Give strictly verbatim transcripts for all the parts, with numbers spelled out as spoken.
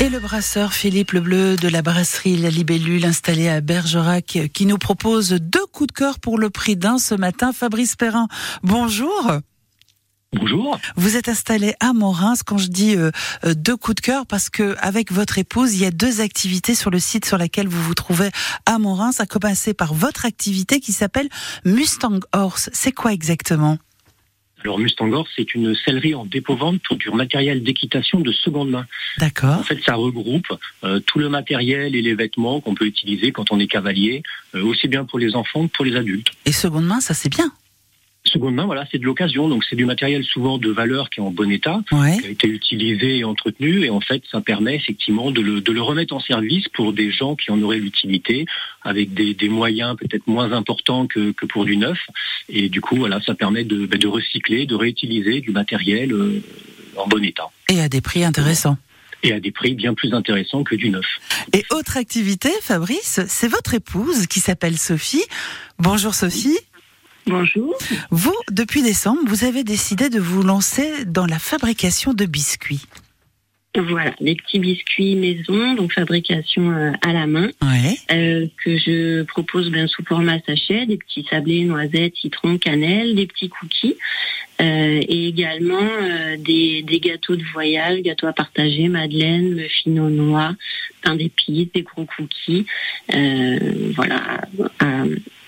C'est le brasseur Philippe Lebleu de la brasserie La Libellule installée à Bergerac qui nous propose deux coups de cœur pour le prix d'un ce matin. Fabrice Perrin, bonjour. Bonjour. Vous êtes installé à Morins. Quand je dis euh, deux coups de cœur, parce que avec votre épouse, il y a deux activités sur le site sur laquelle vous vous trouvez à Morins. À commencer par votre activité qui s'appelle Mustang Horse. C'est quoi exactement ? Alors Mustang Horse, c'est une sellerie en dépôt-vente pour du matériel d'équitation de seconde main. D'accord. En fait, ça regroupe euh, tout le matériel et les vêtements qu'on peut utiliser quand on est cavalier, euh, aussi bien pour les enfants que pour les adultes. Et seconde main, ça c'est bien. Seconde main, voilà, c'est de l'occasion, donc c'est du matériel souvent de valeur qui est en bon état, Ouais. qui a été utilisé et entretenu, et en fait, ça permet effectivement de le, de le remettre en service pour des gens qui en auraient l'utilité, avec des, des moyens peut-être moins importants que, que pour du neuf, et du coup, voilà, ça permet de, de recycler, de réutiliser du matériel euh, en bon état. Et à des prix intéressants. Et à des prix bien plus intéressants que du neuf. Et autre activité, Fabrice, c'est votre épouse qui s'appelle Sophie. Bonjour Sophie. Bonjour. Vous, depuis décembre, vous avez décidé de vous lancer dans la fabrication de biscuits. Voilà, des petits biscuits maison, donc fabrication euh, à la main, Ouais. euh, que je propose bien sous format sachet, des petits sablés, noisettes, citron, cannelle, des petits cookies, euh, et également euh, des, des gâteaux de voyage, gâteaux à partager, madeleine, muffins aux noix, pain d'épices, des gros cookies, euh, voilà, à,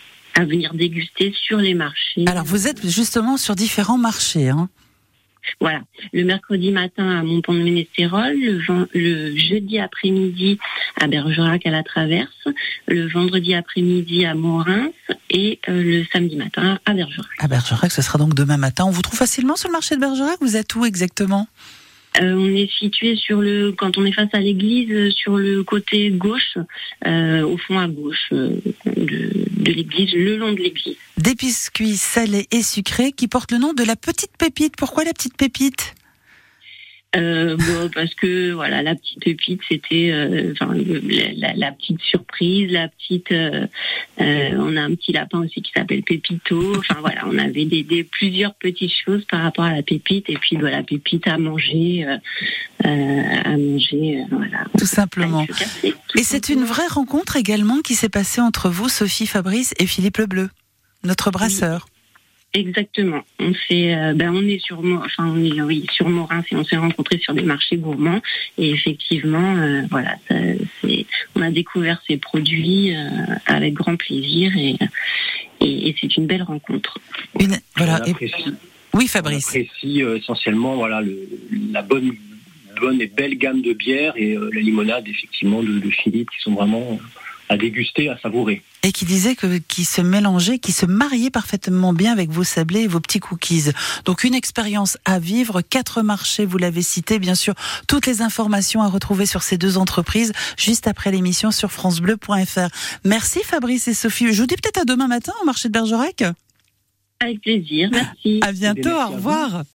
à venir déguster sur les marchés. Alors vous êtes justement sur différents marchés, hein. Voilà, le mercredi matin à Montpont-de-Ménestérol, le, ven- le jeudi après-midi à Bergerac à la Traverse, le vendredi après-midi à Morins et euh, le samedi matin à Bergerac. À Bergerac, ce sera donc demain matin. On vous trouve facilement sur le marché de Bergerac ? Vous êtes où exactement ? Euh, on est situé sur le, quand on est face à l'église, euh, sur le côté gauche, euh, au fond à gauche euh, de, de l'église, le long de l'église. Des biscuits salés et sucrés qui portent le nom de la petite pépite. Pourquoi la petite pépite ? Euh, bon, parce que voilà, la petite pépite, c'était euh, enfin, la, la, la petite surprise, la petite. Euh, euh, on a un petit lapin aussi qui s'appelle Pépito. Enfin voilà, on avait des, des plusieurs petites choses par rapport à la pépite et puis de la pépite à manger, euh, euh, à manger, euh, voilà. Tout simplement. Avec le café, tout Et c'est une vraie rencontre également qui s'est passée entre vous, Sophie, Fabrice et Philippe Lebleu, notre brasseur. Exactement. On s'est, euh, ben on est sur, Mo- enfin on est oui sur Morins et on s'est rencontrés sur des marchés gourmands et effectivement, euh, voilà, ça, c'est, on a découvert ces produits euh, avec grand plaisir et, et, et c'est une belle rencontre. Une... Voilà. On Et... apprécie, Oui, on Fabrice. apprécie euh, essentiellement voilà, le, la bonne, bonne et belle gamme de bières et euh, la limonade effectivement de, de Philippe qui sont vraiment à déguster, à savourer. Et qui disait que qui se mélangeait, qui se mariait parfaitement bien avec vos sablés et vos petits cookies. Donc une expérience à vivre, quatre marchés, vous l'avez cité, bien sûr. Toutes les informations à retrouver sur ces deux entreprises juste après l'émission sur francebleu point f r. Merci Fabrice et Sophie. Je vous dis peut-être à demain matin au marché de Bergerac. Avec plaisir, merci. À bientôt, Merci à au vous. revoir.